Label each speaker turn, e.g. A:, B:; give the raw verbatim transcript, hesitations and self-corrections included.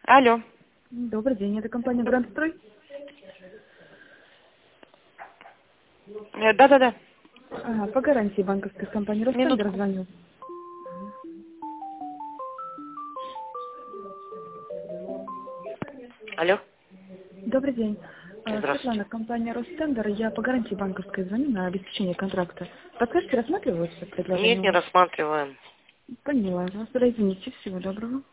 A: Алло.
B: Добрый день, это компания «Грандстрой».
A: Э, Да-да-да.
B: Ага, по гарантии банковской компании «Ростендер»
A: Минутку.
B: звоню.
A: Алло.
B: Добрый день. А,
A: Здравствуйте.
B: Светлана, компания «Ростендер». Я по гарантии банковской звоню на обеспечение контракта. Подскажите, рассматривается
A: Нет,
B: предложение у
A: не
B: вас?
A: рассматриваем.
B: Поняла вас. Извините, всего доброго.